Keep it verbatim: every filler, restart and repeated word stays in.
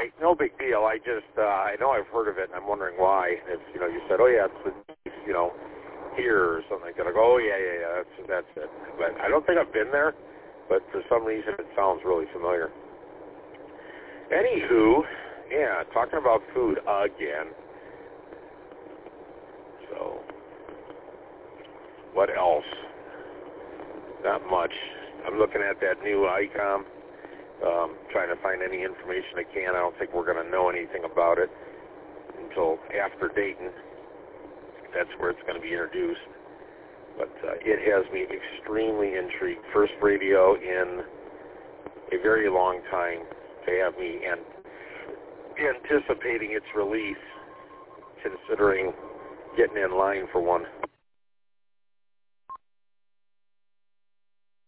I no big deal. I just uh, I know I've heard of it, and I'm wondering why. If you know, you said, oh yeah, it's the, you know, here or something like that. I go, oh yeah, yeah, yeah, that's that's it. But I don't think I've been there, but for some reason it sounds really familiar. Anywho, yeah, talking about food again. So, what else? Not much. I'm looking at that new ICOM, um, trying to find any information I can. I don't think we're going to know anything about it until after Dayton. That's where it's going to be introduced. But uh, it has me extremely intrigued. First radio in a very long time to have me and anticipating its release, considering getting in line for one.